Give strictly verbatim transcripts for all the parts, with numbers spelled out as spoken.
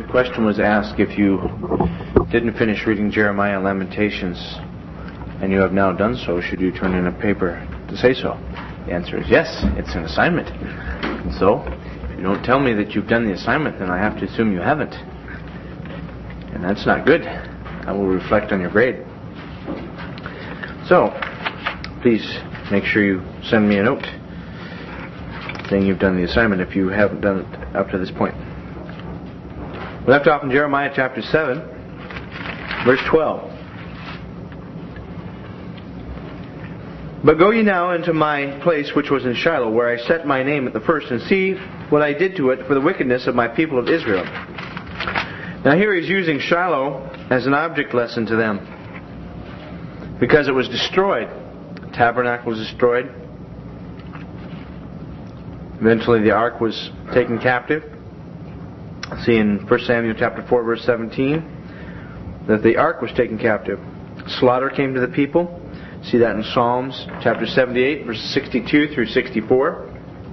The question was asked if you didn't finish reading Jeremiah and Lamentations and you have now done so, should you turn in a paper to say so? The answer is yes, it's an assignment. And so, if you don't tell me that you've done the assignment, then I have to assume you haven't. And that's not good. I will reflect on your grade. So, please make sure you send me a note saying you've done the assignment if you haven't done it up to this point. We left off in Jeremiah chapter seven, verse twelve. But go ye now into my place which was in Shiloh, where I set my name at the first, and see what I did to it for the wickedness of my people of Israel. Now here he's using Shiloh as an object lesson to them, because it was destroyed. The tabernacle was destroyed. Eventually the ark was taken captive. See in First Samuel chapter four, verse seventeen, that the ark was taken captive. Slaughter came to the people. See that in Psalms chapter seventy-eight, verses sixty-two through sixty-four.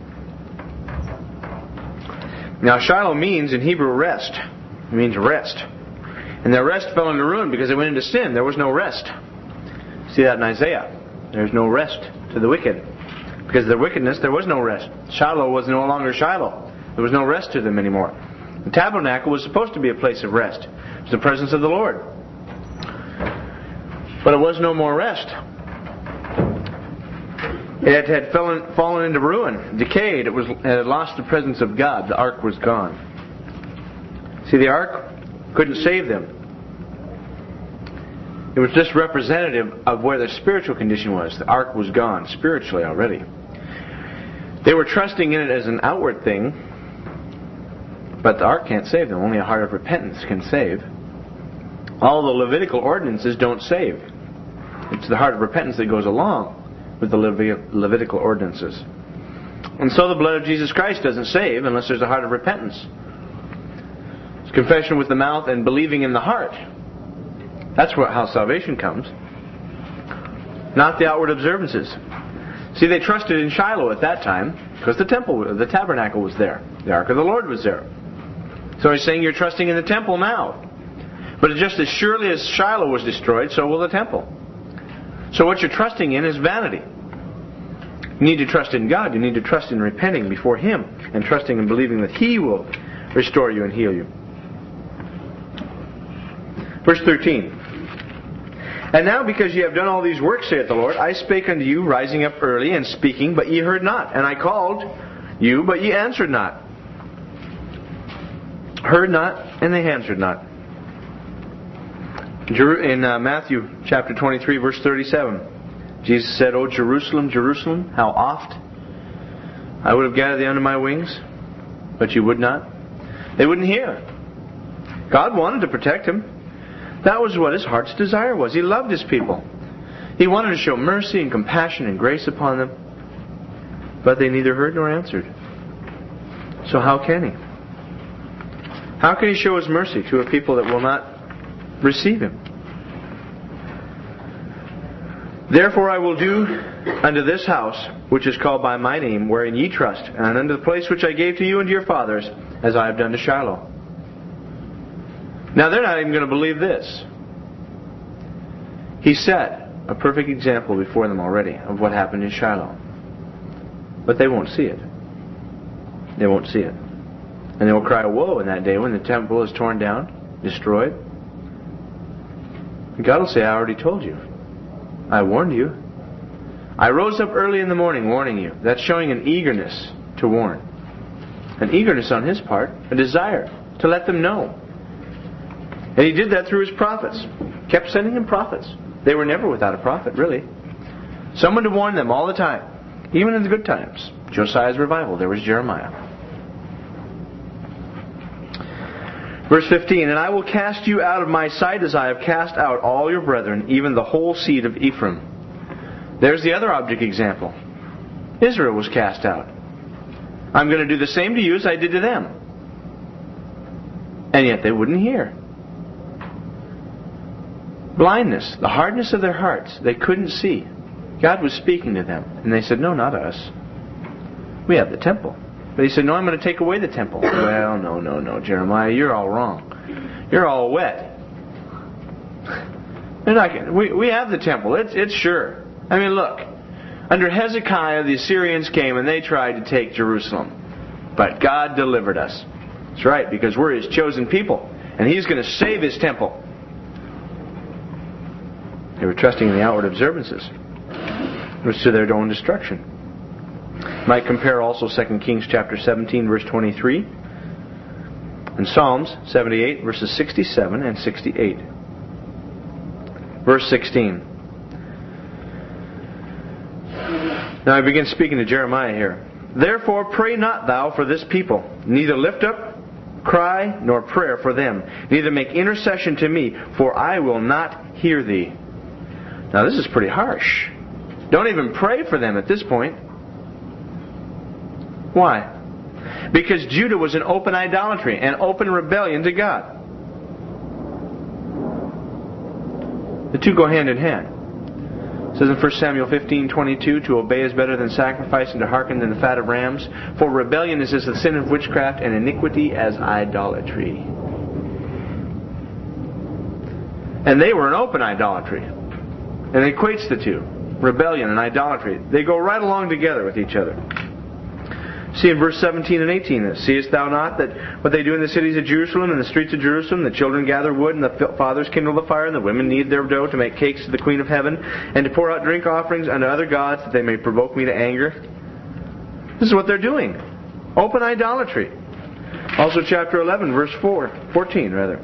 Now Shiloh means in Hebrew rest. It means rest. And their rest fell into ruin because they went into sin. There was no rest. See that in Isaiah. There's no rest to the wicked. Because of their wickedness, there was no rest. Shiloh was no longer Shiloh. There was no rest to them anymore. The tabernacle was supposed to be a place of rest. It was the presence of the Lord. But it was no more rest. It had fallen, fallen into ruin, decayed. It was it had lost the presence of God. The ark was gone. See, the ark couldn't save them. It was just representative of where their spiritual condition was. The ark was gone spiritually already. They were trusting in it as an outward thing, but the ark can't save them. Only a heart of repentance can save. All the Levitical ordinances don't save. It's the heart of repentance that goes along with the Levitical ordinances. And so the blood of Jesus Christ doesn't save unless there's a heart of repentance. It's confession with the mouth and believing in the heart. That's what, how salvation comes. Not the outward observances. See, they trusted in Shiloh at that time because the temple, the tabernacle was there. The ark of the Lord was there. So he's saying you're trusting in the temple now. But just as surely as Shiloh was destroyed, so will the temple. So what you're trusting in is vanity. You need to trust in God. You need to trust in repenting before Him and trusting and believing that He will restore you and heal you. Verse thirteen. And now because ye have done all these works, saith the Lord, I spake unto you, rising up early and speaking, but ye heard not. And I called you, but ye answered not. Heard not, and they answered not. In uh, Matthew chapter twenty-three, verse thirty-seven, Jesus said, O Jerusalem, Jerusalem, how oft I would have gathered thee under my wings, but you would not. They wouldn't hear. God wanted to protect him. That was what His heart's desire was. He loved His people. He wanted to show mercy and compassion and grace upon them, but they neither heard nor answered. So how can He? How can He show His mercy to a people that will not receive Him? Therefore I will do unto this house, which is called by my name, wherein ye trust, and unto the place which I gave to you and to your fathers, as I have done to Shiloh. Now they're not even going to believe this. He set a perfect example before them already of what happened in Shiloh. But they won't see it. They won't see it. And they will cry, woe, in that day when the temple is torn down, destroyed. And God will say, I already told you. I warned you. I rose up early in the morning warning you. That's showing an eagerness to warn. An eagerness on His part, a desire to let them know. And He did that through His prophets. Kept sending Him prophets. They were never without a prophet, really. Someone to warn them all the time. Even in the good times. Josiah's revival, there was Jeremiah. Verse fifteen, and I will cast you out of my sight as I have cast out all your brethren, even the whole seed of Ephraim. There's the other object example. Israel was cast out. I'm going to do the same to you as I did to them. And yet they wouldn't hear. Blindness, the hardness of their hearts. They couldn't see. God was speaking to them. And they said, no, not us. We have the temple. But he said, no, I'm going to take away the temple. Well, no, no, no, Jeremiah, you're all wrong. You're all wet. They're not gonna, we, we have the temple. It's, it's sure. I mean, look. Under Hezekiah, the Assyrians came and they tried to take Jerusalem. But God delivered us. That's right, because we're His chosen people. And He's going to save His temple. They were trusting in the outward observances. It was to their own destruction. You might compare also Second Kings chapter seventeen, verse twenty-three, and Psalms seventy-eight, verses sixty-seven and sixty-eight. Verse sixteen. Now I begin speaking to Jeremiah here. Therefore pray not thou for this people, neither lift up cry nor prayer for them, neither make intercession to me, for I will not hear thee. Now this is pretty harsh. Don't even pray for them at this point. Why? Because Judah was in open idolatry and open rebellion to God. The two go hand in hand. It says in First Samuel fifteen twenty-two, to obey is better than sacrifice, and to hearken than the fat of rams. For rebellion is as the sin of witchcraft, and iniquity as idolatry. And they were in open idolatry. And it equates the two. Rebellion and idolatry. They go right along together with each other. See in verse seventeen and eighteen, seest thou not that what they do in the cities of Jerusalem and the streets of Jerusalem, the children gather wood, and the fathers kindle the fire, and the women knead their dough to make cakes to the Queen of Heaven, and to pour out drink offerings unto other gods, that they may provoke me to anger? This is what they're doing. Open idolatry. Also chapter eleven, verse four, fourteen rather.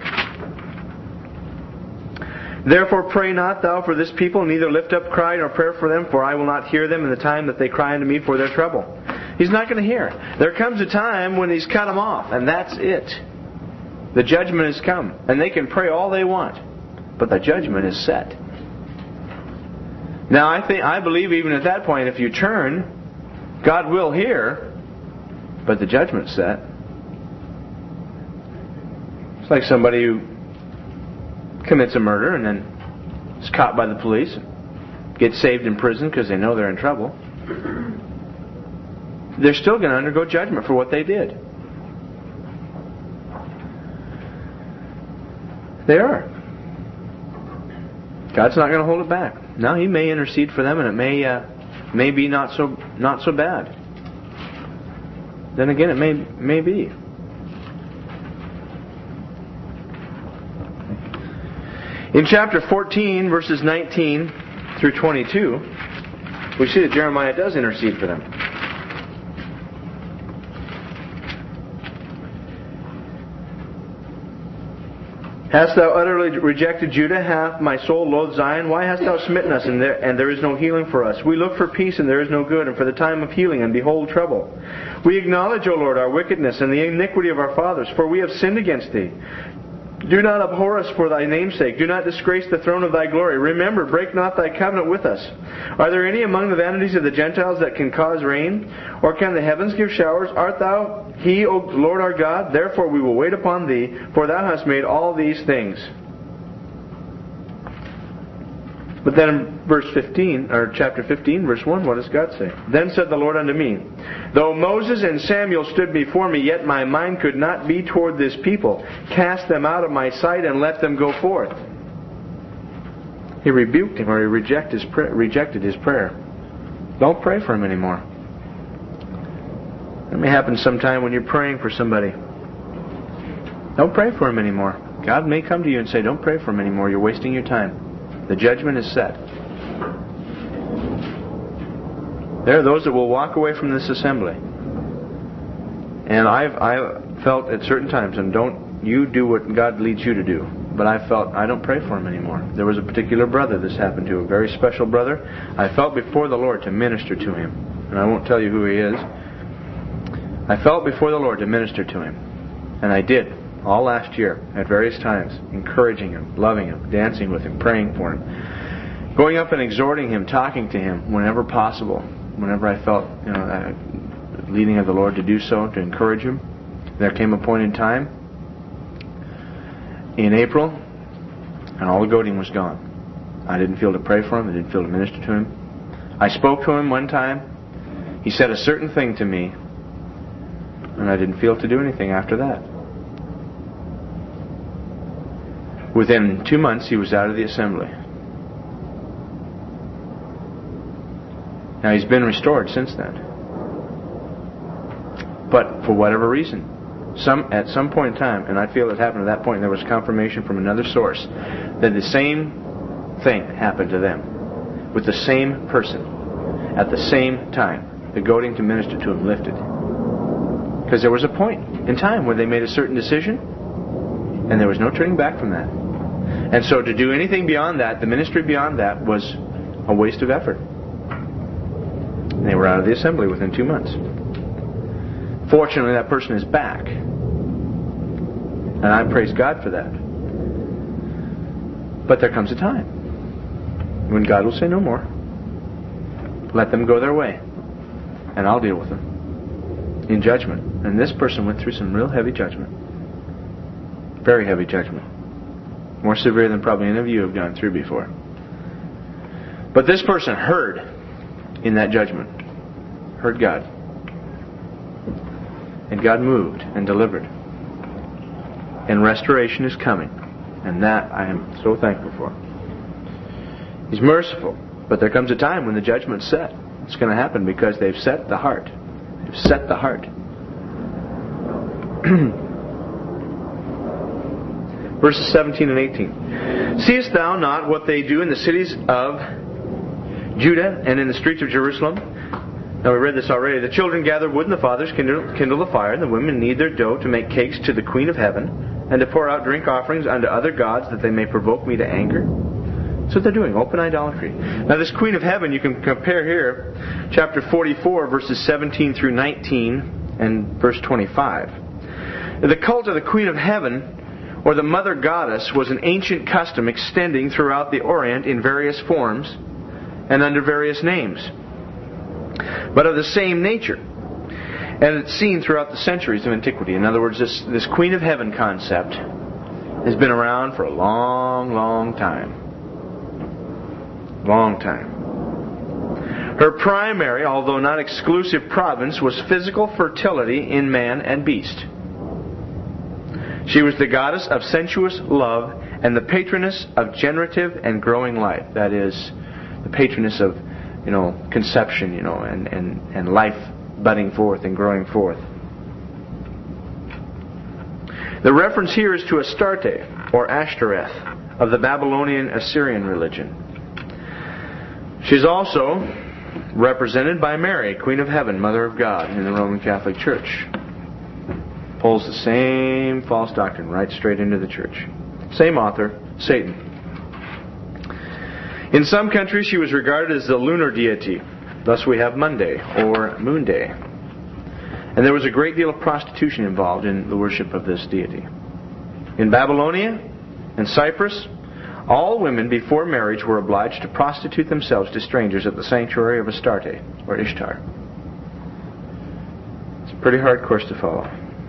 Therefore pray not thou for this people, neither lift up cry nor prayer for them, for I will not hear them in the time that they cry unto me for their trouble. He's not going to hear. There comes a time when He's cut them off, and that's it. The judgment has come, and they can pray all they want, but the judgment is set. Now I think I believe even at that point, if you turn, God will hear, but the judgment's set. It's like somebody who commits a murder and then is caught by the police, gets saved in prison because they know they're in trouble. They're still going to undergo judgment for what they did. They are. God's not going to hold it back. Now He may intercede for them, and it may uh, may be not so not so bad. Then again, it may may be. In chapter fourteen, verses nineteen through twenty-two, we see that Jeremiah does intercede for them. Hast thou utterly rejected Judah? Hath my soul loathed Zion? Why hast thou smitten us, and there, and there is no healing for us? We look for peace, and there is no good, and for the time of healing, and behold trouble. We acknowledge, O Lord, our wickedness, and the iniquity of our fathers, for we have sinned against Thee. Do not abhor us for Thy name's sake. Do not disgrace the throne of Thy glory. Remember, break not Thy covenant with us. Are there any among the vanities of the Gentiles that can cause rain? Or can the heavens give showers? Art Thou He, O Lord our God? Therefore we will wait upon Thee, for Thou hast made all these things. But then in verse fifteen, or chapter fifteen, verse one, what does God say? Then said the Lord unto me, Though Moses and Samuel stood before me, yet my mind could not be toward this people. Cast them out of my sight and let them go forth. He rebuked him, or he reject his pra- rejected his prayer. Don't pray for him anymore. That may happen sometime when you're praying for somebody. Don't pray for him anymore. God may come to you and say, don't pray for him anymore. You're wasting your time. The judgment is set. There are those that will walk away from this assembly. And I've I felt at certain times, and don't you do what God leads you to do, but I felt I don't pray for him anymore. There was a particular brother this happened to, a very special brother. I felt before the Lord to minister to him. And I won't tell you who he is. I felt before the Lord to minister to him. And I did. All last year, at various times, encouraging him, loving him, dancing with him, praying for him, going up and exhorting him, talking to him whenever possible, whenever I felt, you know, uh, leading of the Lord to do so, to encourage him. There came a point in time in April, and all the goading was gone. I didn't feel to pray for him. I didn't feel to minister to him. I spoke to him one time. He said a certain thing to me, And I didn't feel to do anything after that. Within two months, he was out of the assembly. Now, he's been restored since then. But for whatever reason, some at some point in time, and I feel it happened at that point, there was confirmation from another source that the same thing happened to them with the same person at the same time. The goading to minister to him lifted. Because there was a point in time where they made a certain decision, and there was no turning back from that. And so to do anything beyond that, the ministry beyond that, was a waste of effort. And they were out of the assembly within two months. Fortunately, that person is back. And I praise God for that. But there comes a time when God will say no more. Let them go their way. And I'll deal with them in judgment. And this person went through some real heavy judgment. Very heavy judgment. More severe than probably any of you have gone through before. But this person heard in that judgment. Heard God. And God moved and delivered. And restoration is coming. And that I am so thankful for. He's merciful. But there comes a time when the judgment's set. It's going to happen because they've set the heart. They've set the heart. Verses seventeen and eighteen. Seest thou not what they do in the cities of Judah and in the streets of Jerusalem? Now we read this already. The children gather wood and the fathers kindle, kindle the fire, and the women knead their dough to make cakes to the Queen of Heaven, and to pour out drink offerings unto other gods, that they may provoke me to anger. That's what they're doing, open idolatry. Now this Queen of Heaven, you can compare here, chapter forty-four, verses seventeen through nineteen, and verse twenty-five. The cult of the Queen of Heaven, or the Mother Goddess, was an ancient custom extending throughout the Orient in various forms and under various names, but of the same nature. And it's seen throughout the centuries of antiquity. In other words, this, this Queen of Heaven concept has been around for a long, long time. Long time. Her primary, although not exclusive province, was physical fertility in man and beast. She was the goddess of sensuous love and the patroness of generative and growing life. That is, the patroness of, you know, conception, you know, and, and, and life budding forth and growing forth. The reference here is to Astarte, or Ashtoreth, of the Babylonian Assyrian religion. She's also represented by Mary, Queen of Heaven, Mother of God, in the Roman Catholic Church. Pulls the same false doctrine right straight into the church. Same author, Satan. In some countries she was regarded as the lunar deity. Thus we have Monday, or Moon Day. And there was a great deal of prostitution involved in the worship of this deity. In Babylonia and Cyprus, all women before marriage were obliged to prostitute themselves to strangers at the sanctuary of Astarte, or Ishtar. It's a pretty hard course to follow.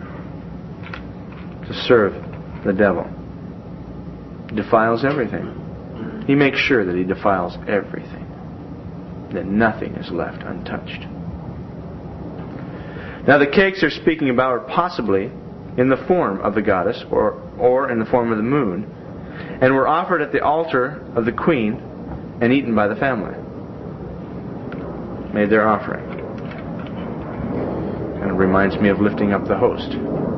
To serve the devil. He defiles everything. He makes sure that he defiles everything. That nothing is left untouched. Now the cakes they're speaking about are possibly in the form of the goddess or, or in the form of the moon, and were offered at the altar of the queen and eaten by the family. Made their offering. And it reminds me of lifting up the host.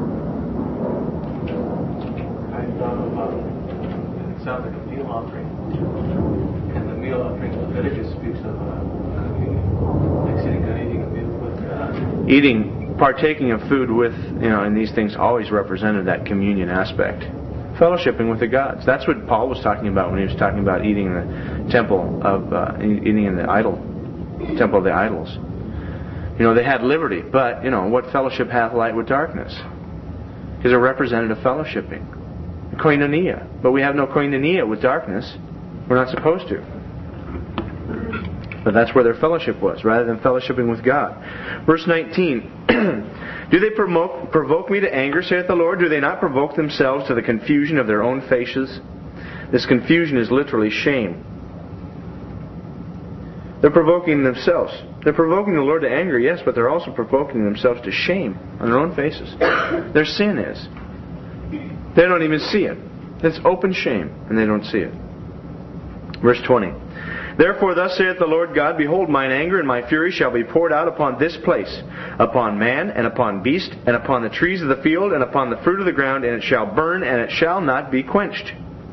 It sounds like a meal offering. And the meal offering of Leviticus speaks of uh, like sitting down eating a meal with God. Eating, partaking of food with, you know, and these things always represented that communion aspect. Fellowshipping with the gods. That's what Paul was talking about when he was talking about eating in the temple of, uh, eating in the idol, temple of the idols. You know, they had liberty, but, you know, what fellowship hath light with darkness? Because it represented a fellowshipping. Koinonia. But we have no koinonia with darkness. We're not supposed to. But that's where their fellowship was, rather than fellowshipping with God. Verse nineteen. Do they provoke, provoke me to anger, saith the Lord? Do they not provoke themselves to the confusion of their own faces? This confusion is literally shame. They're provoking themselves. They're provoking the Lord to anger, yes, but they're also provoking themselves to shame on their own faces. Their sin is. They don't even see it. It's open shame, and they don't see it. Verse twenty. Therefore thus saith the Lord God, Behold, mine anger and my fury shall be poured out upon this place, upon man, and upon beast, and upon the trees of the field, and upon the fruit of the ground, and it shall burn, and it shall not be quenched.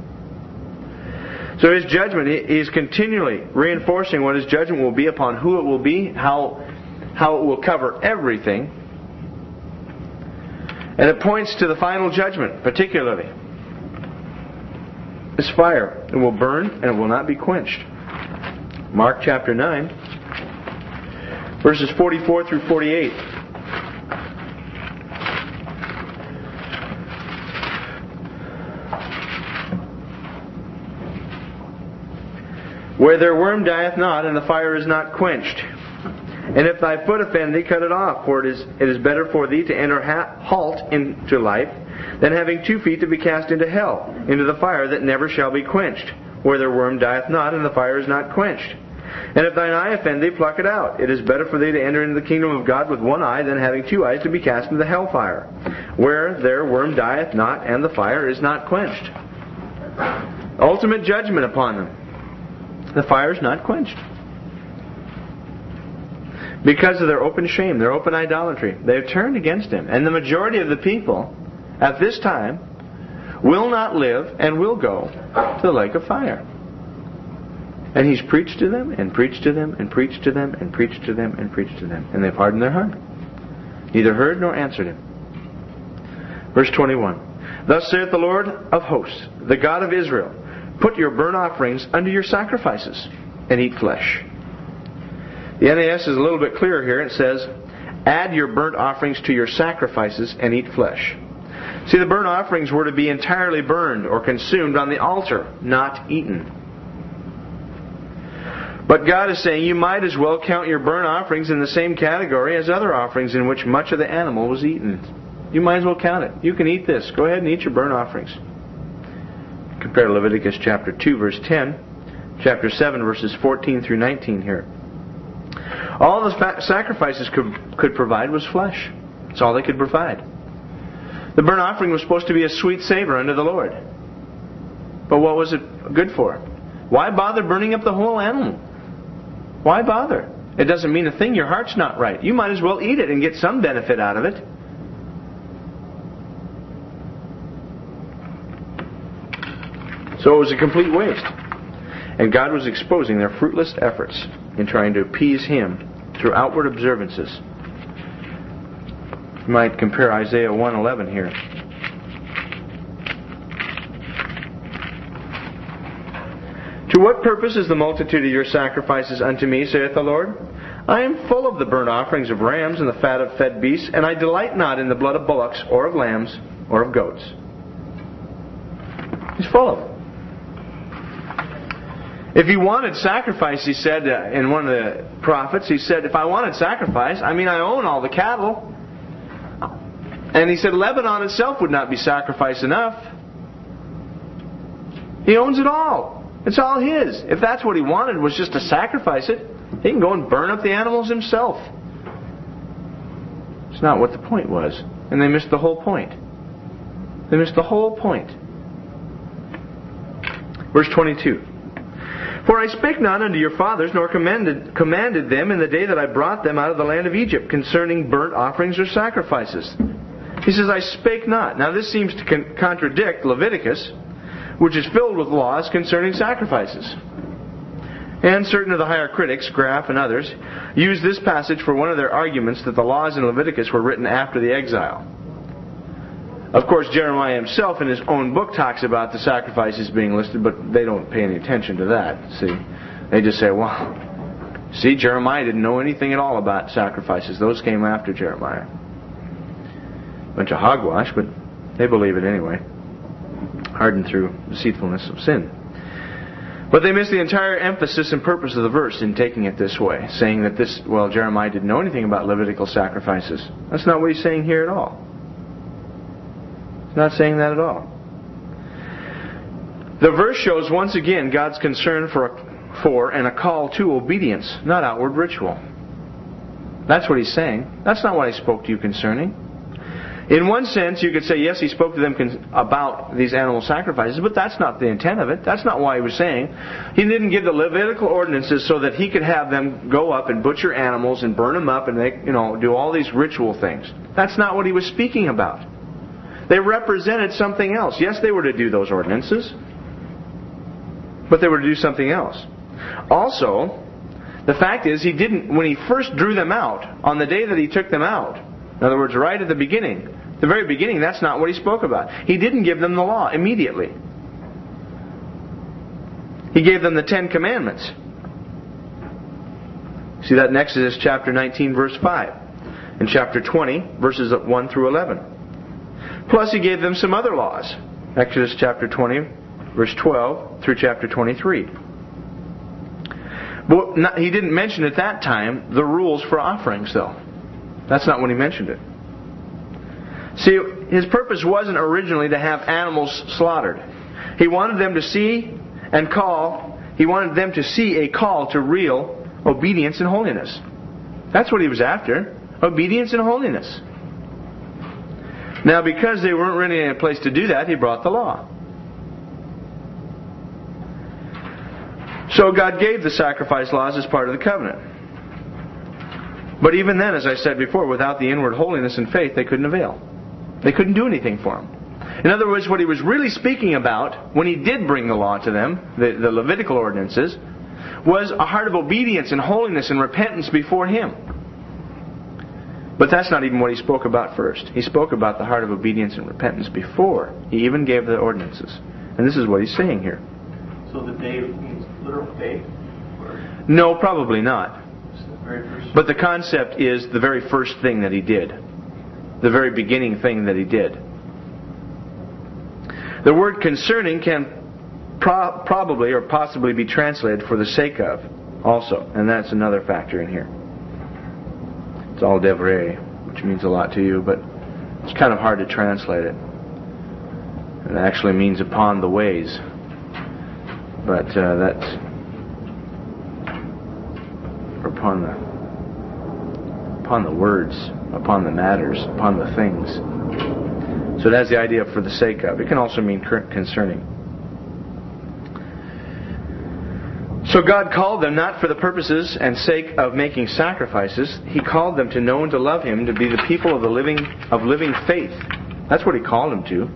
So His judgment, He is continually reinforcing what His judgment will be upon who it will be, how, how it will cover everything. And it points to the final judgment, particularly. This fire, it will burn, and it will not be quenched. Mark chapter nine, verses forty-four through forty-eight. Where their worm dieth not, and the fire is not quenched. And if thy foot offend thee, cut it off, for it is, it is better for thee to enter ha- halt into life, than having two feet to be cast into hell, into the fire that never shall be quenched, where their worm dieth not, and the fire is not quenched. And if thine eye offend thee, pluck it out. It is better for thee to enter into the kingdom of God with one eye, than having two eyes to be cast into the hell fire, where their worm dieth not, and the fire is not quenched. Ultimate judgment upon them. The fire is not quenched. Because of their open shame, their open idolatry. They have turned against Him. And the majority of the people at this time will not live and will go to the lake of fire. And He's preached to them, and preached to them, and preached to them, and preached to them, and preached to them. And they've hardened their heart. Neither heard nor answered Him. Verse twenty-one. Thus saith the Lord of hosts, the God of Israel, Put your burnt offerings unto your sacrifices, and eat flesh. The N A S is a little bit clearer here. It says, Add your burnt offerings to your sacrifices, and eat flesh. See, the burnt offerings were to be entirely burned or consumed on the altar, not eaten. But God is saying you might as well count your burnt offerings in the same category as other offerings in which much of the animal was eaten. You might as well count it. You can eat this. Go ahead and eat your burnt offerings. Compare Leviticus chapter two, verse ten, chapter seven, verses fourteen through nineteen here. All the fa- sacrifices could, could provide was flesh. That's all they could provide. The burnt offering was supposed to be a sweet savor unto the Lord. But what was it good for? Why bother burning up the whole animal? Why bother? It doesn't mean a thing. Your heart's not right. You might as well eat it and get some benefit out of it. So it was a complete waste. And God was exposing their fruitless efforts in trying to appease Him through outward observances. You might compare Isaiah one eleven here. To what purpose is the multitude of your sacrifices unto me, saith the Lord? I am full of the burnt offerings of rams and the fat of fed beasts, and I delight not in the blood of bullocks, or of lambs, or of goats. He's full of them. If He wanted sacrifice, He said uh, in one of the prophets, He said, if I wanted sacrifice, I mean I own all the cattle. And He said Lebanon itself would not be sacrifice enough. He owns it all. It's all His. If that's what He wanted, was just to sacrifice it, He can go and burn up the animals Himself. It's not what the point was. And they missed the whole point. They missed the whole point. Verse twenty-two. For I spake not unto your fathers, nor commanded, commanded them in the day that I brought them out of the land of Egypt, concerning burnt offerings or sacrifices. He says, I spake not. Now this seems to con- contradict Leviticus, which is filled with laws concerning sacrifices. And certain of the higher critics, Graff and others, use this passage for one of their arguments that the laws in Leviticus were written after the exile. Of course, Jeremiah himself in his own book talks about the sacrifices being listed, but they don't pay any attention to that. See, they just say, well, see, Jeremiah didn't know anything at all about sacrifices. Those came after Jeremiah. Bunch of hogwash, but they believe it anyway. Hardened through deceitfulness of sin. But they miss the entire emphasis and purpose of the verse in taking it this way, saying that this, well, Jeremiah didn't know anything about Levitical sacrifices. That's not what he's saying here at all. He's not saying that at all. The verse shows once again God's concern for for and a call to obedience, not outward ritual. That's what he's saying. That's not what I spoke to you concerning. In one sense, you could say, yes, he spoke to them con- about these animal sacrifices, but that's not the intent of it. That's not why he was saying. He didn't give the Levitical ordinances so that he could have them go up and butcher animals and burn them up and they, you know, do all these ritual things. That's not what he was speaking about. They represented something else. Yes, they were to do those ordinances, but they were to do something else. Also, the fact is, he didn't, when he first drew them out, on the day that he took them out, in other words, right at the beginning, the very beginning, that's not what he spoke about. He didn't give them the law immediately. He gave them the Ten Commandments. See that in Exodus chapter nineteen, verse five. In chapter twenty, verses one through eleven. Plus he gave them some other laws. Exodus chapter twenty, verse twelve through chapter twenty-three. But not, he didn't mention at that time the rules for offerings, though. That's not when he mentioned it. See, his purpose wasn't originally to have animals slaughtered. He wanted them to see and call, he wanted them to see a call to real obedience and holiness. That's what he was after. Obedience and holiness. Now, because they weren't really in a place to do that, he brought the law. So God gave the sacrifice laws as part of the covenant. But even then, as I said before, without the inward holiness and faith, they couldn't avail. They couldn't do anything for him. In other words, what he was really speaking about when he did bring the law to them, the, the Levitical ordinances, was a heart of obedience and holiness and repentance before him. But that's not even what he spoke about first. He spoke about the heart of obedience and repentance before he even gave the ordinances. And this is what he's saying here. So the day means literal day? Or? No, probably not. The very first... But the concept is the very first thing that he did. The very beginning thing that he did. The word concerning can pro- probably or possibly be translated for the sake of also. And that's another factor in here. It's all devrei, which means a lot to you, but it's kind of hard to translate it. It actually means upon the ways. But uh, that's upon the upon the words, upon the matters, upon the things. So it has the idea of for the sake of. It can also mean concerning. So God called them not for the purposes and sake of making sacrifices. He called them to know and to love Him, to be the people of the living of living faith. That's what He called them to.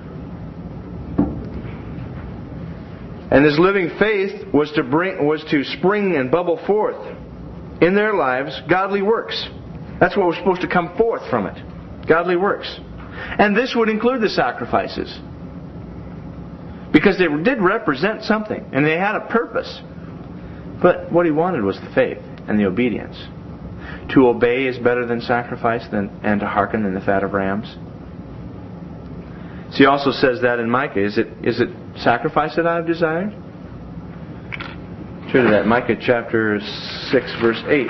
And this living faith was to bring was to spring and bubble forth in their lives godly works. That's what was supposed to come forth from it. Godly works. And this would include the sacrifices. Because they did represent something. And they had a purpose. But what He wanted was the faith and the obedience. To obey is better than sacrifice than, and to hearken than the fat of rams. So He also says that in Micah. Is it is it sacrifice that I have desired? Turn to that. Micah chapter six, verse eight.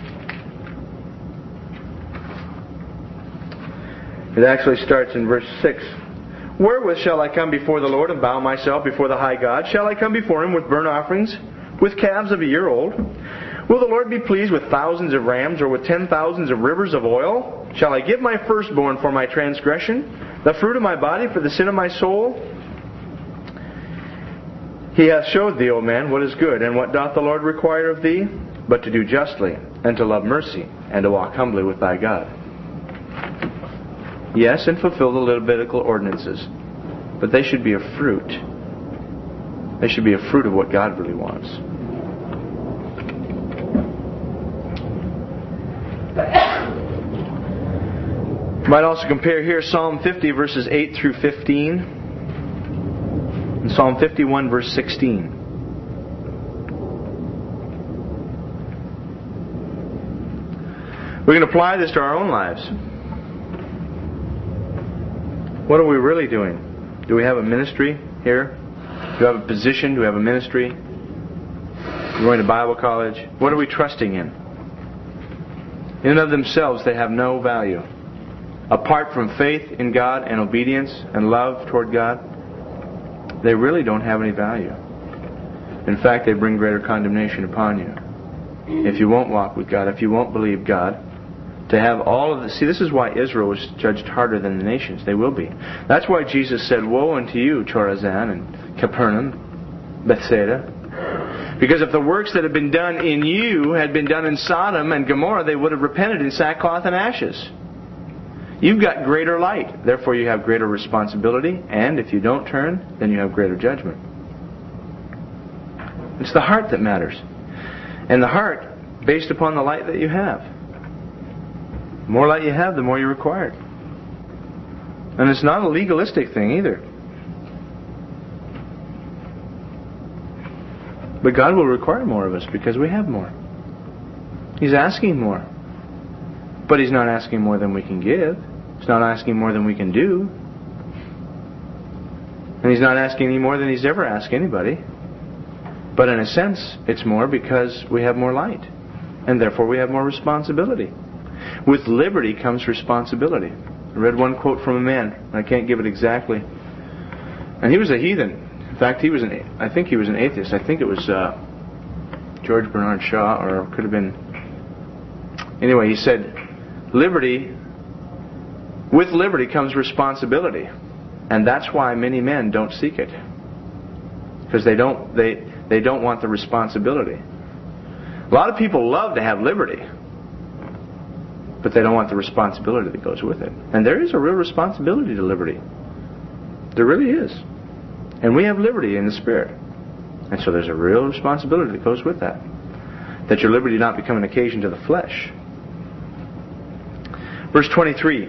It actually starts in verse six. Wherewith shall I come before the Lord and bow myself before the high God? Shall I come before Him with burnt offerings, with calves of a year old? Will the Lord be pleased with thousands of rams, or with ten thousands of rivers of oil? Shall I give my firstborn for my transgression, the fruit of my body for the sin of my soul? He hath showed thee, O man, what is good, and what doth the Lord require of thee? But to do justly, and to love mercy, and to walk humbly with thy God. Yes, and fulfill the Levitical ordinances. But they should be a fruit. They should be a fruit of what God really wants. You might also compare here Psalm fifty, verses eight through fifteen. And Psalm fifty-one, verse sixteen. We can apply this to our own lives. What are we really doing? Do we have a ministry here? Do we have a position? Do we have a ministry? We're going to Bible college. What are we trusting in? In and of themselves, they have no value. Apart from faith in God and obedience and love toward God, they really don't have any value. In fact, they bring greater condemnation upon you. If you won't walk with God, if you won't believe God, to have all of the... See, this is why Israel was judged harder than the nations. They will be. That's why Jesus said, woe unto you, Chorazin and Capernaum, Bethsaida. Because if the works that had been done in you had been done in Sodom and Gomorrah, they would have repented in sackcloth and ashes. You've got greater light. Therefore, you have greater responsibility. And if you don't turn, then you have greater judgment. It's the heart that matters. And the heart, based upon the light that you have. The more light you have, the more you're required. And it's not a legalistic thing either. But God will require more of us because we have more. He's asking more. But He's not asking more than we can give. He's not asking more than we can do. And He's not asking any more than He's ever asked anybody. But in a sense, it's more because we have more light. And therefore we have more responsibility. With liberty comes responsibility. I read one quote from a man. I can't give it exactly. And he was a heathen. In fact, he was an, I think he was an atheist. I think it was uh, George Bernard Shaw, or it could have been... Anyway, he said, liberty, with liberty comes responsibility. And that's why many men don't seek it. Because they don't, they, they don't want the responsibility. A lot of people love to have liberty. But they don't want the responsibility that goes with it. And there is a real responsibility to liberty. There really is. And we have liberty in the Spirit. And so there's a real responsibility that goes with that. That your liberty not become an occasion to the flesh. Verse twenty-three.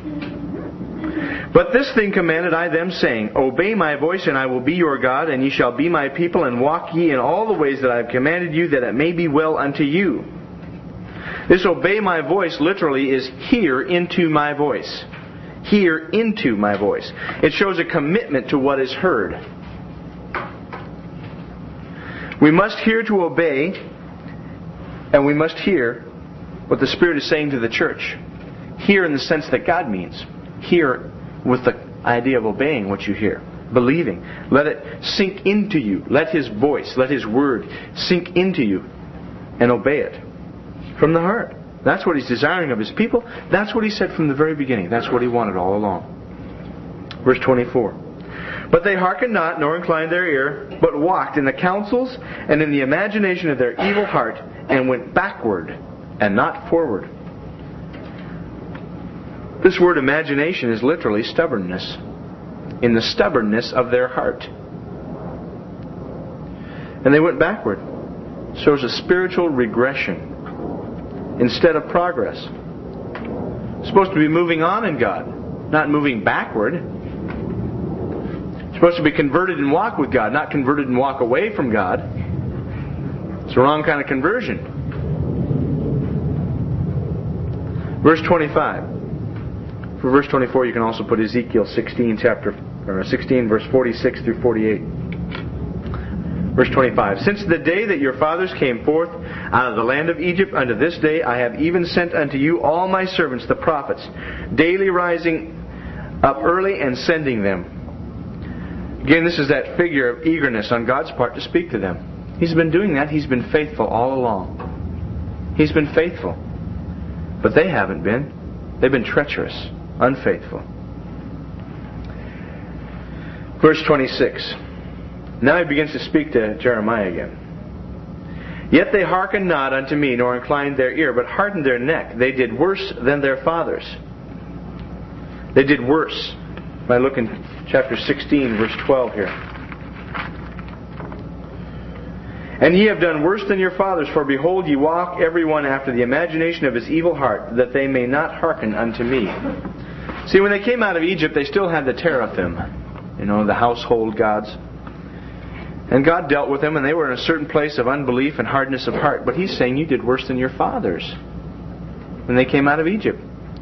But this thing commanded I them, saying, obey my voice, and I will be your God, and ye shall be my people, and walk ye in all the ways that I have commanded you, that it may be well unto you. This obey my voice literally is hear into my voice. Hear into my voice. It shows a commitment to what is heard. We must hear to obey, and we must hear what the Spirit is saying to the church. Hear in the sense that God means. Hear with the idea of obeying what you hear. Believing. Let it sink into you. Let His voice, let His word sink into you and obey it. From the heart. That's what He's desiring of His people. That's what He said from the very beginning. That's what He wanted all along. Verse twenty-four. But they hearkened not, nor inclined their ear, but walked in the counsels and in the imagination of their evil heart, and went backward and not forward. This word imagination is literally stubbornness. In the stubbornness of their heart. And they went backward. Shows a spiritual regression instead of progress. Supposed to be moving on in God, not moving backward. Supposed to be converted and walk with God, not converted and walk away from God. It's the wrong kind of conversion. Verse twenty-five. For verse twenty-four, you can also put Ezekiel sixteen, chapter or sixteen, verse forty-six through forty-eight. Verse twenty-five. Since the day that your fathers came forth out of the land of Egypt unto this day, I have even sent unto you all my servants, the prophets, daily rising up early and sending them. Again, this is that figure of eagerness on God's part to speak to them. He's been doing that. He's been faithful all along. He's been faithful. But they haven't been. They've been treacherous, unfaithful. Verse twenty-six. Now he begins to speak to Jeremiah again. Yet they hearkened not unto me, nor inclined their ear, but hardened their neck. They did worse than their fathers. They did worse. If I look in chapter sixteen, verse twelve here. And ye have done worse than your fathers, for behold, ye walk every one after the imagination of his evil heart, that they may not hearken unto me. See, when they came out of Egypt, they still had the teraphim, you know, the household gods. And God dealt with them, and they were in a certain place of unbelief and hardness of heart. But He's saying you did worse than your fathers when they came out of Egypt.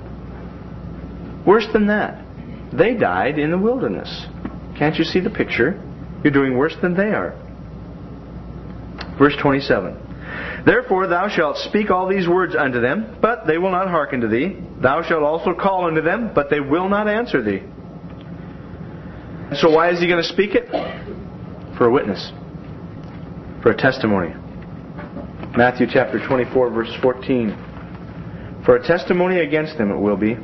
Worse than that. They died in the wilderness. Can't you see the picture? You're doing worse than they are. Verse twenty-seven. Therefore thou shalt speak all these words unto them, but they will not hearken to thee. Thou shalt also call unto them, but they will not answer thee. So why is He going to speak it? For a witness. for a testimony. Matthew chapter twenty-four, verse fourteen. For a testimony against them it will be.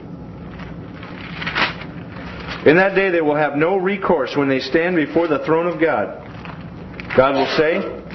In that day they will have no recourse when they stand before the throne of God. God will say,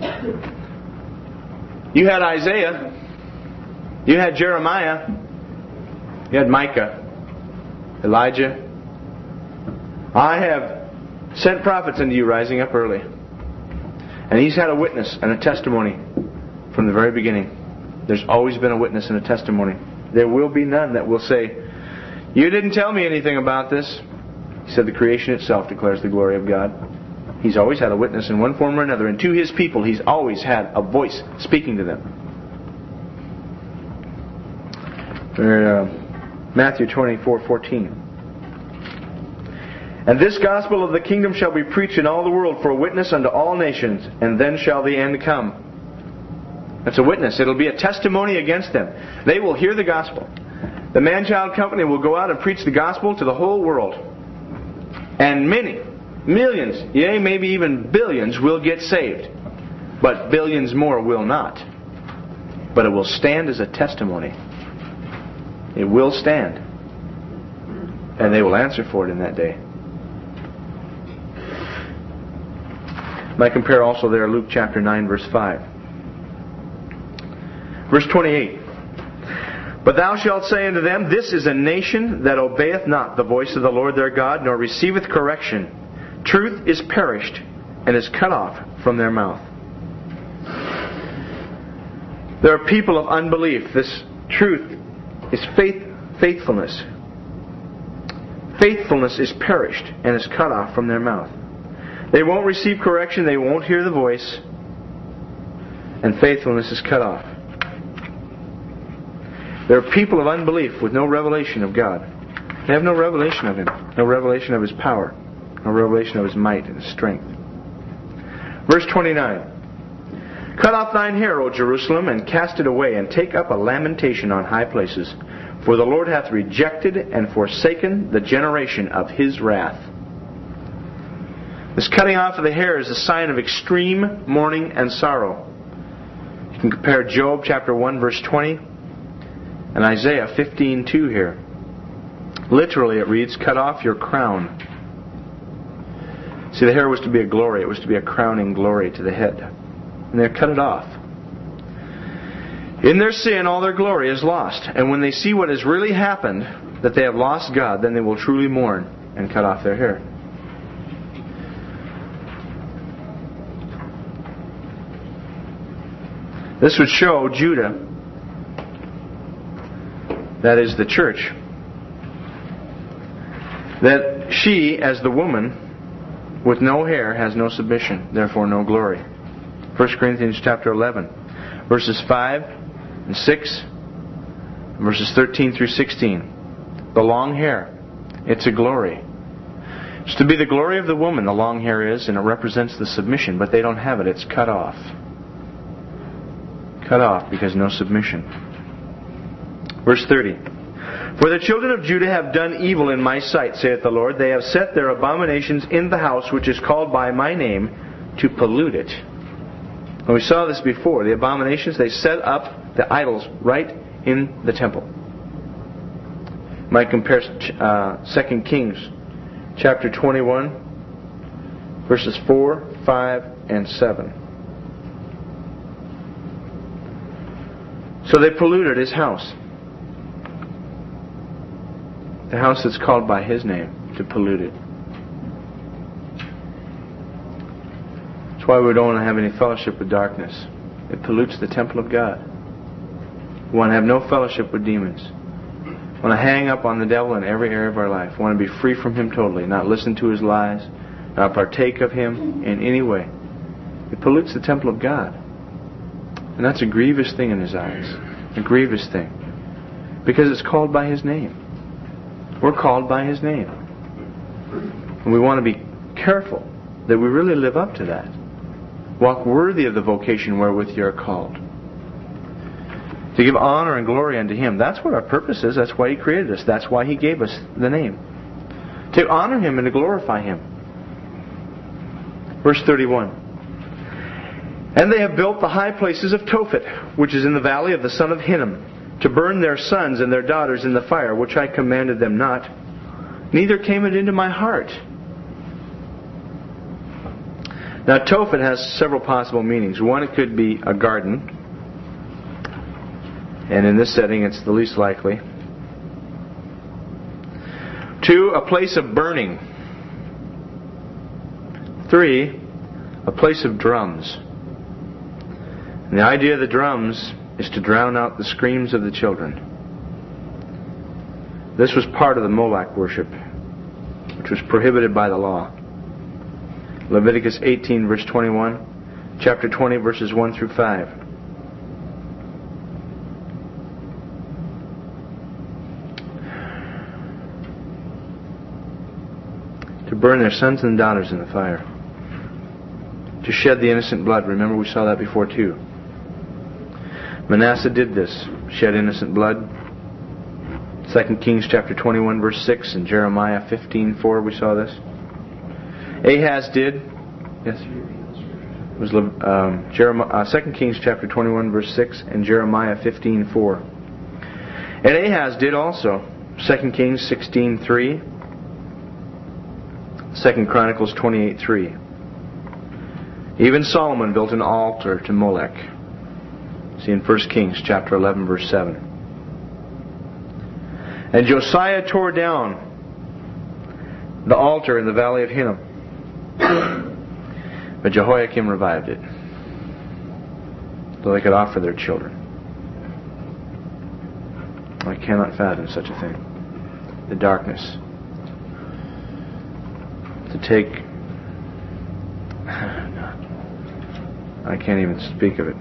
you had Isaiah, you had Jeremiah, you had Micah, Elijah. I have sent prophets unto you rising up early. And he's had a witness and a testimony from the very beginning. There's always been a witness and a testimony. There will be none that will say, you didn't tell me anything about this. He said the creation itself declares the glory of God. He's always had a witness in one form or another. And to His people, He's always had a voice speaking to them. Uh, Matthew twenty-four fourteen. And this gospel of the kingdom shall be preached in all the world for a witness unto all nations, and then shall the end come. That's a witness. It'll be a testimony against them. They will hear the gospel. The Man-Child Company will go out and preach the gospel to the whole world. And many, millions, yea, maybe even billions will get saved. But billions more will not. But it will stand as a testimony. It will stand. And they will answer for it in that day. I compare also there Luke chapter nine, verse five. Verse twenty-eight. But thou shalt say unto them, this is a nation that obeyeth not the voice of the Lord their God, nor receiveth correction. Truth is perished, and is cut off from their mouth. There are people of unbelief. This truth is faith, faithfulness. Faithfulness is perished, and is cut off from their mouth. They won't receive correction, they won't hear the voice, and faithfulness is cut off. There are people of unbelief with no revelation of God. They have no revelation of Him, no revelation of His power, no revelation of His might and His strength. Verse twenty-nine. Cut off thine hair, O Jerusalem, and cast it away, and take up a lamentation on high places. For the Lord hath rejected and forsaken the generation of His wrath. This cutting off of the hair is a sign of extreme mourning and sorrow. You can compare Job chapter one, verse twenty, and Isaiah fifteen two here. Literally it reads, cut off your crown. See, the hair was to be a glory. It was to be a crowning glory to the head. And they cut it off. In their sin, all their glory is lost. And when they see what has really happened, that they have lost God, then they will truly mourn and cut off their hair. This would show Judah, that is the church, that she, as the woman with no hair, has no submission, therefore no glory. First Corinthians chapter eleven, verses five and six, verses thirteen through sixteen. The long hair, it's a glory. It's to be the glory of the woman, the long hair is, and it represents the submission, but they don't have it. It's cut off. Cut off because no submission. Verse thirty. For the children of Judah have done evil in my sight, saith the Lord. They have set their abominations in the house which is called by my name, to pollute it. And we saw this before. The abominations, they set up the idols right in the temple. Might compare uh, Second Kings chapter twenty-one, verses four, five, and seven. So they polluted His house. The house that's called by His name, to pollute it. That's why we don't want to have any fellowship with darkness. It pollutes the temple of God. We want to have no fellowship with demons. We want to hang up on the devil in every area of our life. We want to be free from him totally, not listen to his lies, not partake of him in any way. It pollutes the temple of God. And that's a grievous thing in His eyes. A grievous thing. Because it's called by His name. We're called by His name. And we want to be careful that we really live up to that. Walk worthy of the vocation wherewith you are called. To give honor and glory unto Him. That's what our purpose is. That's why He created us. That's why He gave us the name. To honor Him and to glorify Him. Verse thirty-one. And they have built the high places of Tophet, which is in the valley of the son of Hinnom, to burn their sons and their daughters in the fire, which I commanded them not. Neither came it into my heart. Now, Tophet has several possible meanings. One, it could be a garden. And in this setting, it's the least likely. Two, a place of burning. Three, a place of drums. And the idea of the drums is to drown out the screams of the children. This was part of the Moloch worship, which was prohibited by the law. Leviticus eighteen, verse twenty-one, chapter twenty, verses one through five. To burn their sons and daughters in the fire. To shed the innocent blood. Remember, we saw that before too. Manasseh did this, shed innocent blood. Second Kings chapter twenty-one, verse six, and Jeremiah fifteen, four, we saw this. Ahaz did. Yes. It was um, Jeremiah, uh, Second Kings chapter twenty-one, verse six, and Jeremiah fifteen, four. And Ahaz did also. Second Kings sixteen, three. Second Chronicles twenty-eight, three. Even Solomon built an altar to Molech. See in First Kings chapter eleven, verse seven. And Josiah tore down the altar in the valley of Hinnom. But Jehoiakim revived it, so they could offer their children. I cannot fathom such a thing. The darkness. To take... I can't even speak of it.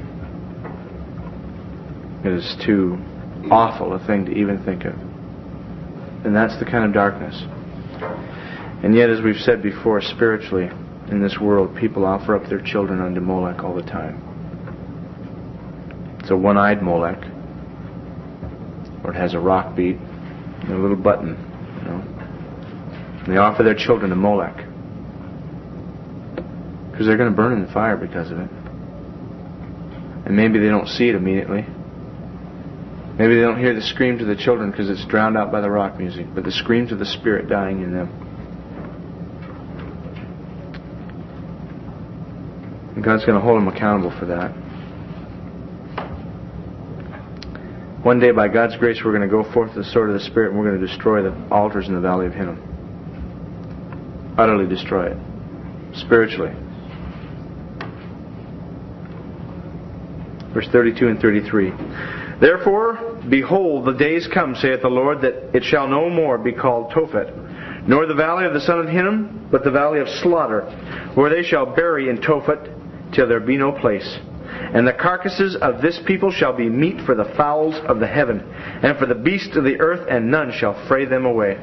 It is too awful a thing to even think of. And that's the kind of darkness. And yet, as we've said before, spiritually, in this world, people offer up their children unto Molech all the time. It's a one-eyed Molech, or it has a rock beat and a little button, you know. And they offer their children to Molech because they're going to burn in the fire because of it. And maybe they don't see it immediately. Maybe they don't hear the screams of the children because it's drowned out by the rock music, but the screams of the Spirit dying in them. And God's going to hold them accountable for that. One day, by God's grace, we're going to go forth with the sword of the Spirit and we're going to destroy the altars in the valley of Hinnom. Utterly destroy it. Spiritually. Verse thirty-two and thirty-three. Therefore, behold, the days come, saith the Lord, that it shall no more be called Tophet, nor the valley of the son of Hinnom, but the valley of slaughter, where they shall bury in Tophet till there be no place. And the carcasses of this people shall be meat for the fowls of the heaven, and for the beasts of the earth, and none shall fray them away.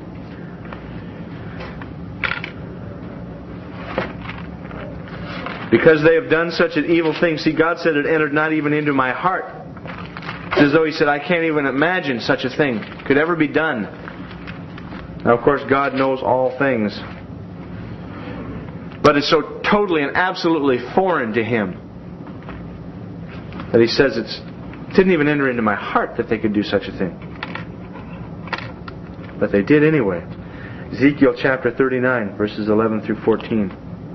Because they have done such an evil thing. See, God said it entered not even into my heart. It's as though He said, I can't even imagine such a thing could ever be done. Now, of course, God knows all things. But it's so totally and absolutely foreign to Him that He says it's, it didn't even enter into my heart that they could do such a thing. But they did anyway. Ezekiel chapter thirty-nine, verses eleven through fourteen.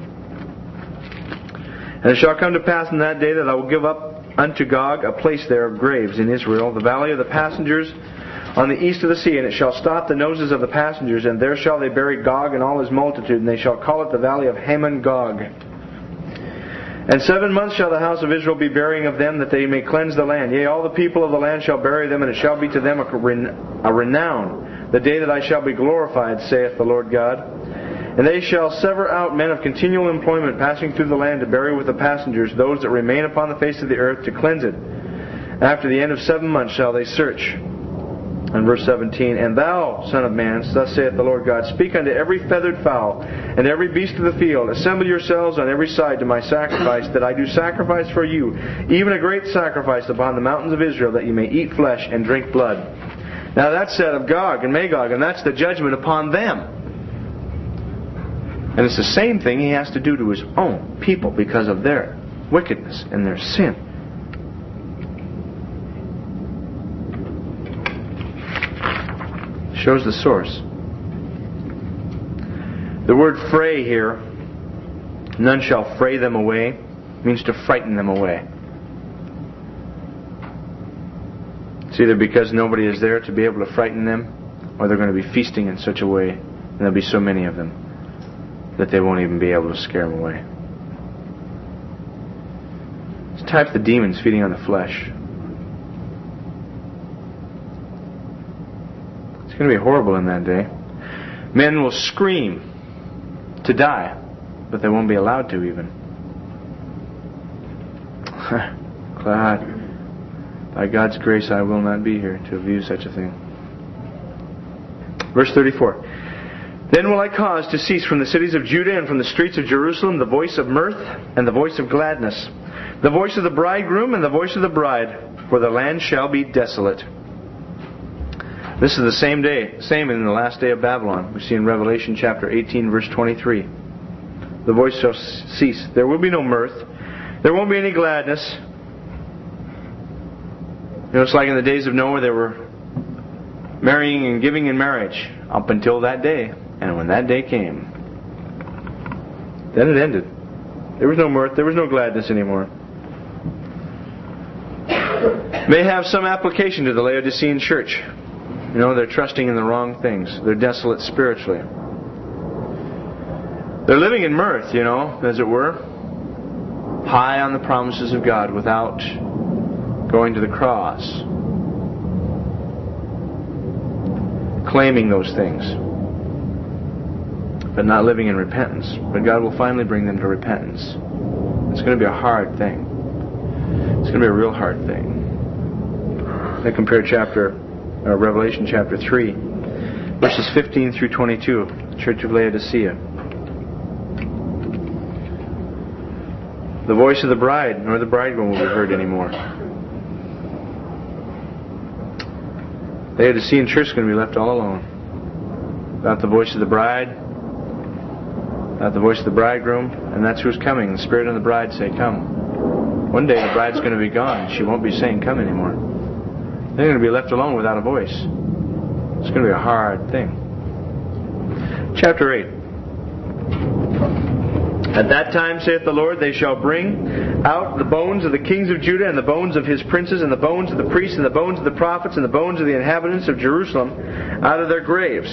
And it shall come to pass in that day that I will give up unto Gog a place there of graves in Israel, the valley of the passengers on the east of the sea, and it shall stop the noses of the passengers, and there shall they bury Gog and all his multitude, and they shall call it the valley of Hamon Gog. And seven months shall the house of Israel be burying of them, that they may cleanse the land. Yea, all the people of the land shall bury them, and it shall be to them a renown, the day that I shall be glorified, saith the Lord God. And they shall sever out men of continual employment passing through the land to bury with the passengers those that remain upon the face of the earth to cleanse it. After the end of seven months shall they search. And verse seventeen, And thou, Son of man, thus saith the Lord God, speak unto every feathered fowl and every beast of the field, assemble yourselves on every side to my sacrifice, that I do sacrifice for you, even a great sacrifice upon the mountains of Israel, that you may eat flesh and drink blood. Now that's said of Gog and Magog, and that's the judgment upon them. And it's the same thing He has to do to His own people because of their wickedness and their sin. Shows the source. The word fray here, none shall fray them away, means to frighten them away. It's either because nobody is there to be able to frighten them, or they're going to be feasting in such a way, and there'll be so many of them, that they won't even be able to scare them away. It's type the demons feeding on the flesh. It's going to be horrible in that day. Men will scream to die, but they won't be allowed to even. Glad. By God's grace, I will not be here to view such a thing. Verse thirty-four. Then will I cause to cease from the cities of Judah and from the streets of Jerusalem the voice of mirth and the voice of gladness, the voice of the bridegroom and the voice of the bride, for the land shall be desolate. This is the same day, same in the last day of Babylon. We see in Revelation chapter eighteen, verse twenty-three. The voice shall cease. There will be no mirth. There won't be any gladness. You know, it's like in the days of Noah, they were marrying and giving in marriage up until that day. And when that day came, then it ended. There was no mirth. There was no gladness anymore. May have some application to the Laodicean church. You know, they're trusting in the wrong things. They're desolate spiritually. They're living in mirth, you know, as it were, high on the promises of God without going to the cross, claiming those things, but not living in repentance. But God will finally bring them to repentance. It's going to be a hard thing. It's going to be a real hard thing. I compare chapter, uh, Revelation chapter three, verses fifteen through twenty-two, the Church of Laodicea. The voice of the bride nor the bridegroom will be heard anymore. The Laodicean church is going to be left all alone. Without the voice of the bride, without the voice of the bridegroom, and that's who's coming. The Spirit and the bride say, come. One day the bride's going to be gone. She won't be saying, come anymore. They're going to be left alone without a voice. It's going to be a hard thing. Chapter eight. At that time, saith the Lord, they shall bring out the bones of the kings of Judah, and the bones of his princes, and the bones of the priests, and the bones of the prophets, and the bones of the inhabitants of Jerusalem out of their graves.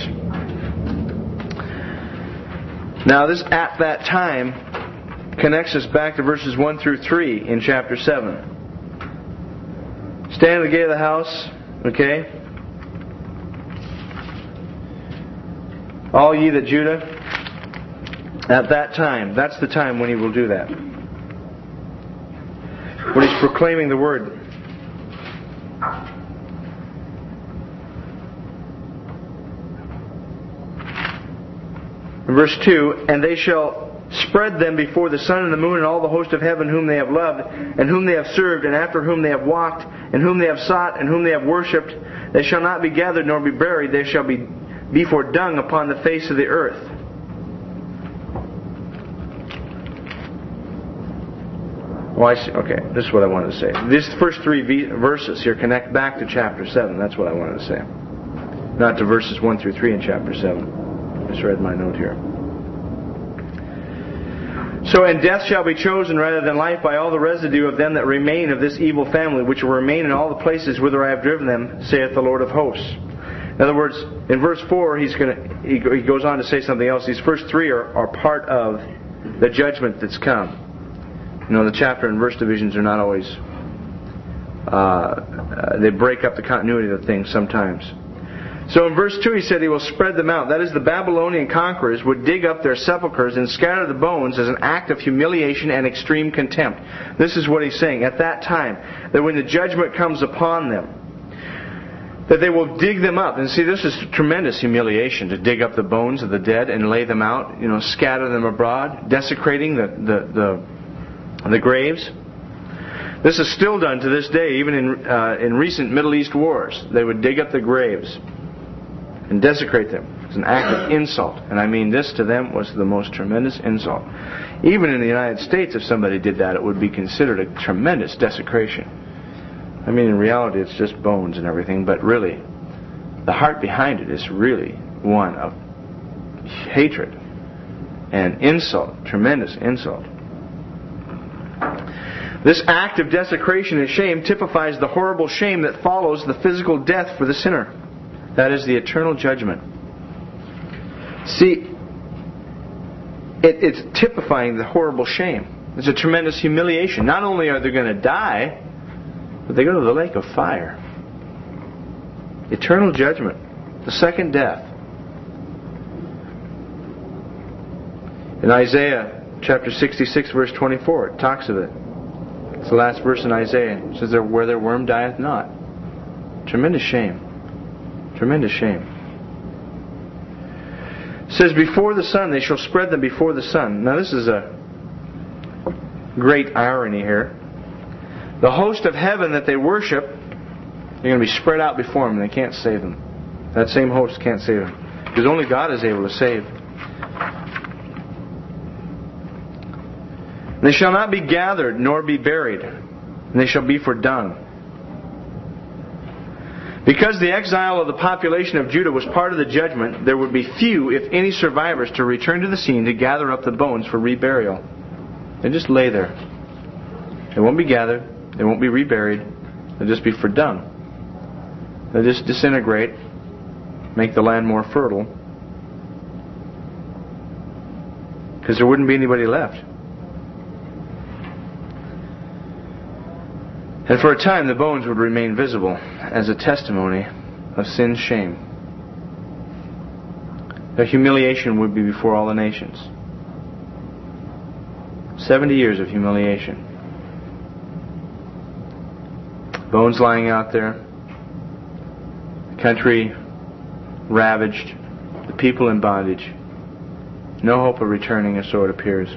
Now this at that time connects us back to verses one through three in chapter seven. Stand at the gate of the house, okay? All ye that Judah, at that time, that's the time when he will do that. When he's proclaiming the word. Verse two, and they shall spread them before the sun and the moon and all the host of heaven whom they have loved, and whom they have served, and after whom they have walked, and whom they have sought, and whom they have worshipped. They shall not be gathered nor be buried. They shall be, be for dung upon the face of the earth. Oh, I see. Okay, this is what I wanted to say. These first three verses here connect back to chapter seven. That's what I wanted to say. Not to verses one through three in chapter seven. I just read my note here. So, and death shall be chosen rather than life by all the residue of them that remain of this evil family, which will remain in all the places whither I have driven them, saith the Lord of hosts. In other words, in verse four, he's going to, he goes on to say something else. These first three are, are part of the judgment that's come. You know, the chapter and verse divisions are not always, uh, uh, they break up the continuity of things sometimes. So in verse two he said he will spread them out. That is, the Babylonian conquerors would dig up their sepulchres and scatter the bones as an act of humiliation and extreme contempt. This is what he's saying. At that time, that when the judgment comes upon them, that they will dig them up. And see, this is tremendous humiliation, to dig up the bones of the dead and lay them out, you know, scatter them abroad, desecrating the, the, the the graves. This is still done to this day, even in uh, in recent Middle East wars. They would dig up the graves and desecrate them, It's an act of insult. And I mean, this to them was the most tremendous insult. Even in the United States, if somebody did that, it would be considered a tremendous desecration. I mean, in reality, it's just bones and everything, but really, the heart behind it is really one of hatred and insult, tremendous insult. This act of desecration and shame typifies the horrible shame that follows the physical death for the sinner. That is the eternal judgment. See, it, it's typifying the horrible shame. It's a tremendous humiliation. Not only are they going to die, but they go to the lake of fire. Eternal judgment. The second death. In Isaiah chapter sixty-six, verse twenty-four, it talks of it. It's the last verse in Isaiah. It says, where their worm dieth not. Tremendous shame. Tremendous shame. It says, before the sun, they shall spread them before the sun. Now this is a great irony here. The host of heaven that they worship, they're going to be spread out before them, and they can't save them. That same host can't save them. Because only God is able to save. They shall not be gathered, nor be buried, and they shall be for dung. Because the exile of the population of Judah was part of the judgment, there would be few, if any, survivors to return to the scene to gather up the bones for reburial. They just lay there. They won't be gathered. They won't be reburied. They'll just be for dung. They'll just disintegrate, make the land more fertile, because there wouldn't be anybody left. And for a time the bones would remain visible as a testimony of sin's shame. Their humiliation would be before all the nations. Seventy years of humiliation. Bones lying out there. The country ravaged. The people in bondage. No hope of returning, or so it appears.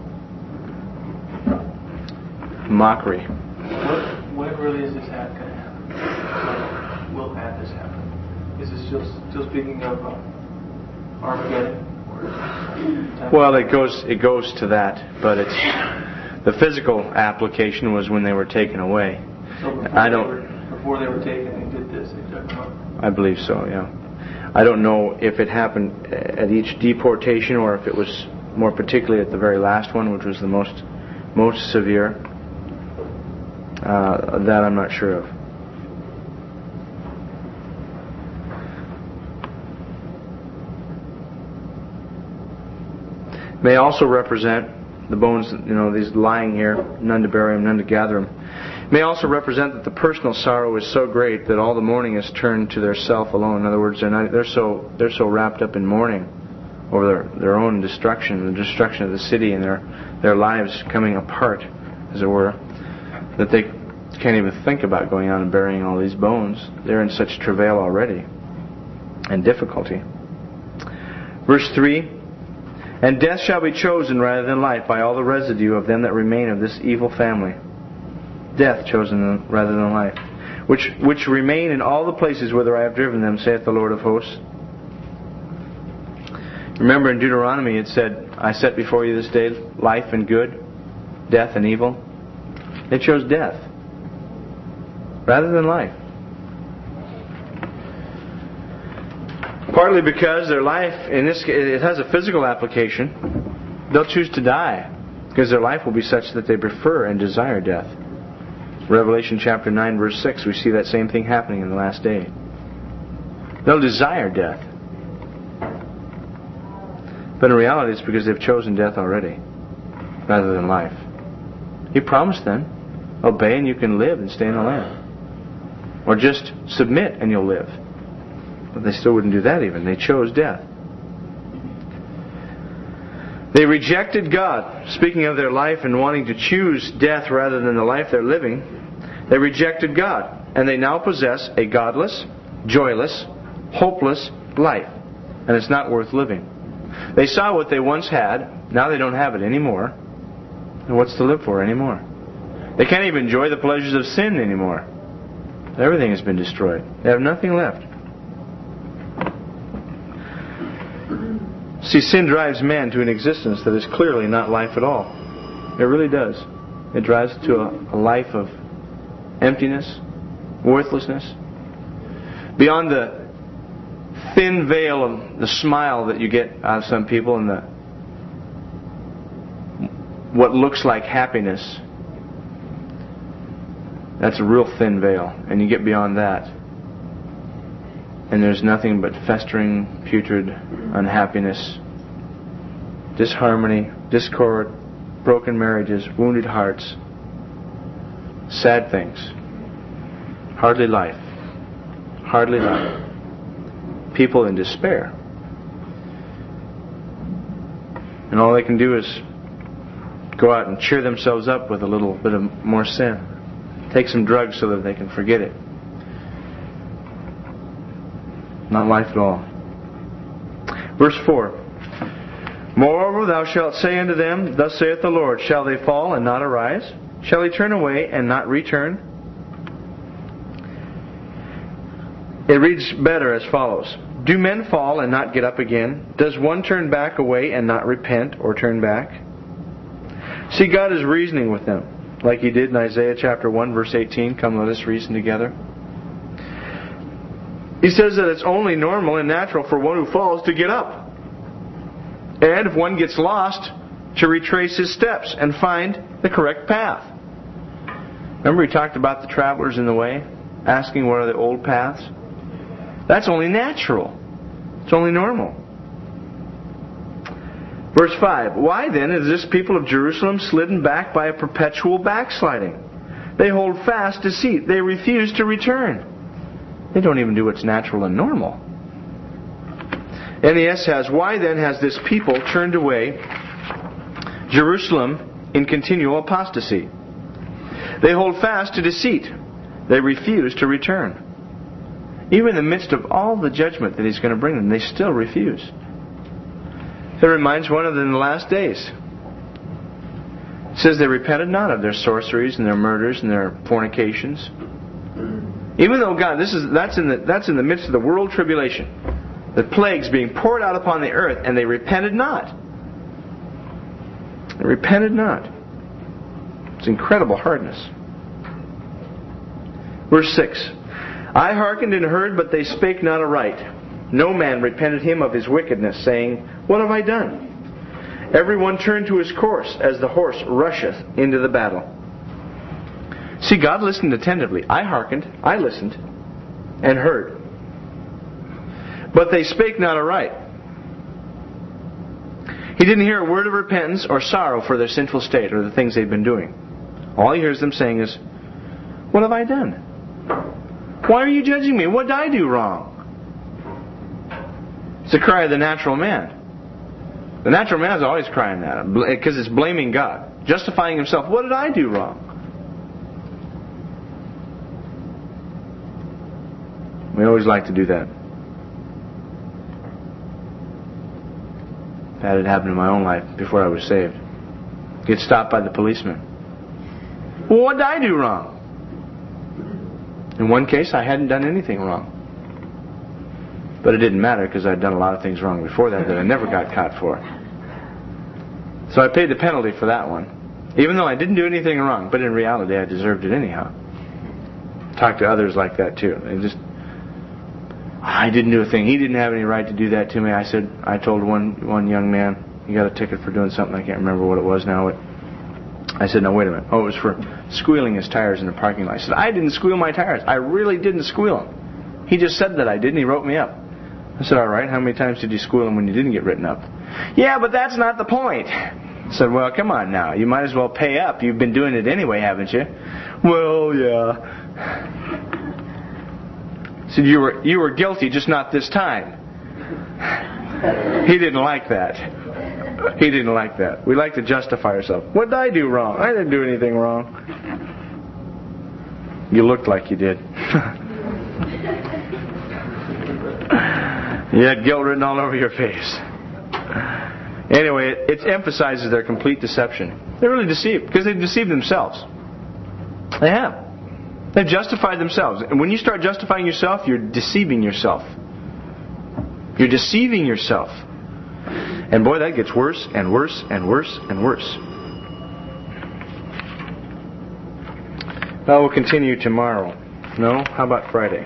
Mockery. When really is this going to happen? When will have this happen? Is this still, still speaking of uh, Armageddon? Well, it goes it goes to that, but it's the physical application was when they were taken away. So before I don't. They were, before they were taken, they did this. They took them up. I believe so. Yeah. I don't know if it happened at each deportation or if it was more particularly at the very last one, which was the most most severe. Uh, that I'm not sure of. May also represent the bones, you know, these lying here, none to bury them, none to gather them. May also represent that the personal sorrow is so great that all the mourning is turned to their self alone. In other words, they're not, they're so they're so wrapped up in mourning over their, their own destruction, the destruction of the city, and their their lives coming apart, as it were, that they can't even think about going out and burying all these bones. They're in such travail already and difficulty. Verse three, and death shall be chosen rather than life by all the residue of them that remain of this evil family. Death chosen rather than life, which which remain in all the places whither I have driven them, saith the Lord of hosts. Remember in Deuteronomy it said, I set before you this day life and good, death and evil. They chose death rather than life. Partly because their life, in this case, it has a physical application. They'll choose to die because their life will be such that they prefer and desire death. Revelation chapter nine verse six, we see that same thing happening in the last day. They'll desire death. But in reality it's because they've chosen death already rather than life. He promised them, obey and you can live and stay in the land. Or just submit and you'll live. But they still wouldn't do that even. They chose death. They rejected God. Speaking of their life and wanting to choose death rather than the life they're living, they rejected God. And they now possess a godless, joyless, hopeless life. And it's not worth living. They saw what they once had. Now they don't have it anymore. And what's to live for anymore? They can't even enjoy the pleasures of sin anymore. Everything has been destroyed. They have nothing left. See, sin drives man to an existence that is clearly not life at all. It really does. It drives to a, a life of emptiness, worthlessness. Beyond the thin veil of the smile that you get out of some people and the what looks like happiness, that's a real thin veil. And you get beyond that, and there's nothing but festering, putrid unhappiness, disharmony, discord, broken marriages, wounded hearts, sad things. Hardly life. Hardly life. People in despair. And all they can do is go out and cheer themselves up with a little bit of more sin. Take some drugs so that they can forget it. Not life at all. Verse four. Moreover, thou shalt say unto them, Thus saith the Lord, Shall they fall and not arise? Shall they turn away and not return? It reads better as follows. Do men fall and not get up again? Does one turn back away and not repent or turn back? See, God is reasoning with them, like He did in Isaiah chapter one, verse eighteen. Come, let us reason together. He says that it's only normal and natural for one who falls to get up. And if one gets lost, to retrace his steps and find the correct path. Remember we talked about the travelers in the way, asking what are the old paths? That's only natural. It's only normal. Verse five. Why then is this people of Jerusalem slidden back by a perpetual backsliding? They hold fast deceit. They refuse to return. They don't even do what's natural and normal. N E S has, why then has this people turned away Jerusalem in continual apostasy? They hold fast to deceit. They refuse to return. Even in the midst of all the judgment that He's going to bring them, they still refuse. It reminds one of them in the last days. It says they repented not of their sorceries and their murders and their fornications. Even though God, this is that's in the that's in the midst of the world tribulation. The plagues being poured out upon the earth, and they repented not. They repented not. It's incredible hardness. Verse six. I hearkened and heard, but they spake not aright. No man repented him of his wickedness, saying, What have I done? Every one turned to his course, as the horse rusheth into the battle. See, God listened attentively. I hearkened, I listened, and heard. But they spake not aright. He didn't hear a word of repentance or sorrow for their sinful state or the things they've been doing. All he hears them saying is, What have I done? Why are you judging me? What did I do wrong? It's the cry of the natural man. The natural man is always crying that because it's blaming God, justifying himself. What did I do wrong? We always like to do that. That had happened in my own life before I was saved. Get stopped by the policeman. Well, what did I do wrong? In one case, I hadn't done anything wrong. But it didn't matter because I'd done a lot of things wrong before that that I never got caught for. So I paid the penalty for that one. Even though I didn't do anything wrong, but in reality I deserved it anyhow. Talk to others like that too. They just, I didn't do a thing. He didn't have any right to do that to me. I said, I told one one young man, he got a ticket for doing something. I can't remember what it was now. It, I said, no, wait a minute. Oh, it was for squealing his tires in the parking lot. I said, I didn't squeal my tires. I really didn't squeal them. He just said that I did, and he wrote me up. I said, all right, how many times did you squeal them when you didn't get written up? Yeah, but that's not the point. I said, well, come on now. You might as well pay up. You've been doing it anyway, haven't you? Well, yeah. I said, you were, you were guilty, just not this time. He didn't like that. He didn't like that. We like to justify ourselves. What did I do wrong? I didn't do anything wrong. You looked like you did. You had guilt written all over your face. Anyway, it, it emphasizes their complete deception. They're really deceived because they've deceived themselves. They have. They've justified themselves. And when you start justifying yourself, you're deceiving yourself. You're deceiving yourself. And boy, that gets worse and worse and worse and worse. Well, we'll continue tomorrow. No? How about Friday?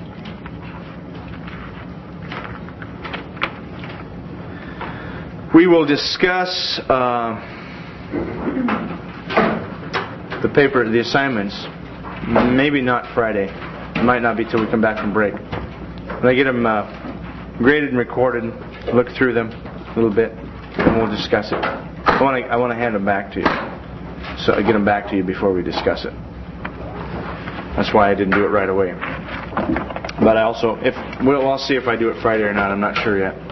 We will discuss uh, the paper, the assignments. Maybe not Friday. It might not be till we come back from break. When I get them uh, graded and recorded, look through them a little bit, and we'll discuss it. I want to I want to hand them back to you, so I get them back to you before we discuss it. That's why I didn't do it right away. But I also, if well, I'll see if I do it Friday or not. I'm not sure yet.